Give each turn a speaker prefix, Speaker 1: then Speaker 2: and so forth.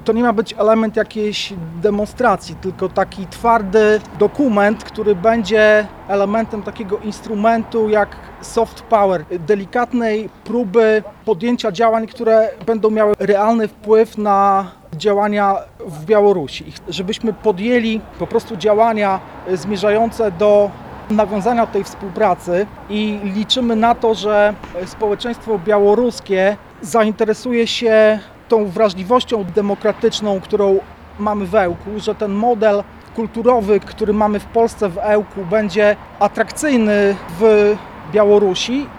Speaker 1: to nie ma być element jakiejś demonstracji, tylko taki twardy dokument, który będzie elementem takiego instrumentu jak soft power, delikatnej próby podjęcia działań, które będą miały realny wpływ na działania w Białorusi. Żebyśmy podjęli po prostu działania zmierzające do nawiązania tej współpracy i liczymy na to, że społeczeństwo białoruskie zainteresuje się tą wrażliwością demokratyczną, którą mamy w Ełku, że ten model kulturowy, który mamy w Polsce w Ełku, będzie atrakcyjny w Białorusi